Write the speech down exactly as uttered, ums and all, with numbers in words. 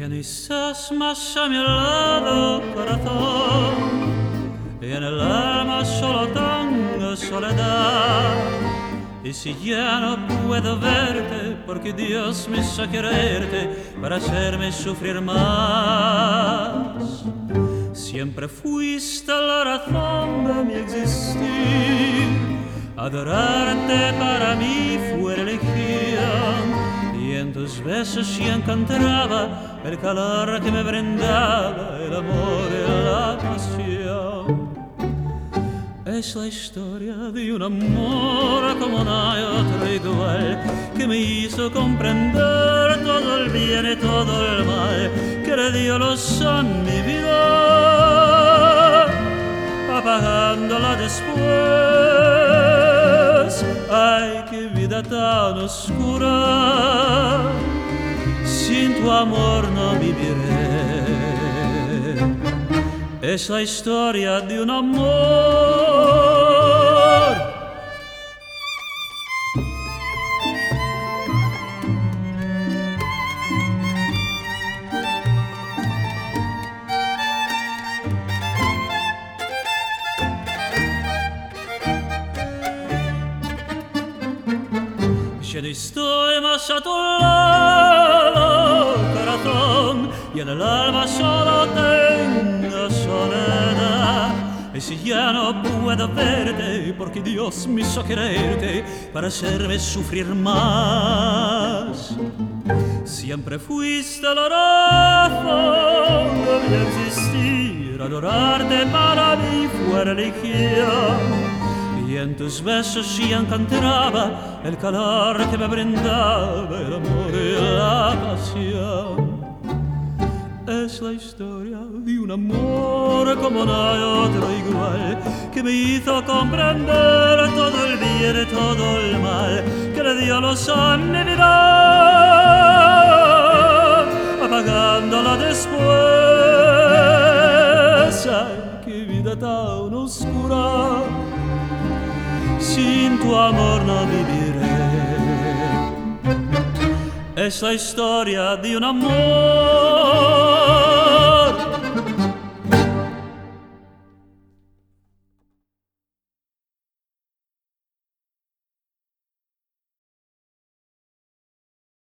Ya no estás más a mi lado, corazón, y en el alma solo tengo soledad. Y si ya no puedo verte, porque Dios me hizo quererte para hacerme sufrir más. Siempre fuiste la razón de mi existir, adorarte para mí fue religión. Y en tus besos ya encontraba el calor que me brindaba el amor y la pasión. Es la historia de un amor como no hay otro igual, que me hizo comprender todo el bien y todo el mal, que le dio luz a mi vida, apagándola después. Ay, qué vida tan oscura, sin tu amor no viviré. Es la historia de un amor. Ya no estoy más a tu lado, corazón, y en el alma solo tengo soledad. Y si ya no puedo verte, porque Dios me hizo quererte para hacerme sufrir más. Siempre fuiste la razón de mi existir, adorarte para mí fue religión. Y en tus besos ya encontraba el calor que me brindaba el amor y la pasión. Es la historia de un amor como no hay otro igual, que me hizo comprender todo el bien y todo el mal, que le dio luz a mi vida, apagándola después. Ay, qué vida tan oscura, sin tu amor no viviré. Es la historia de un amor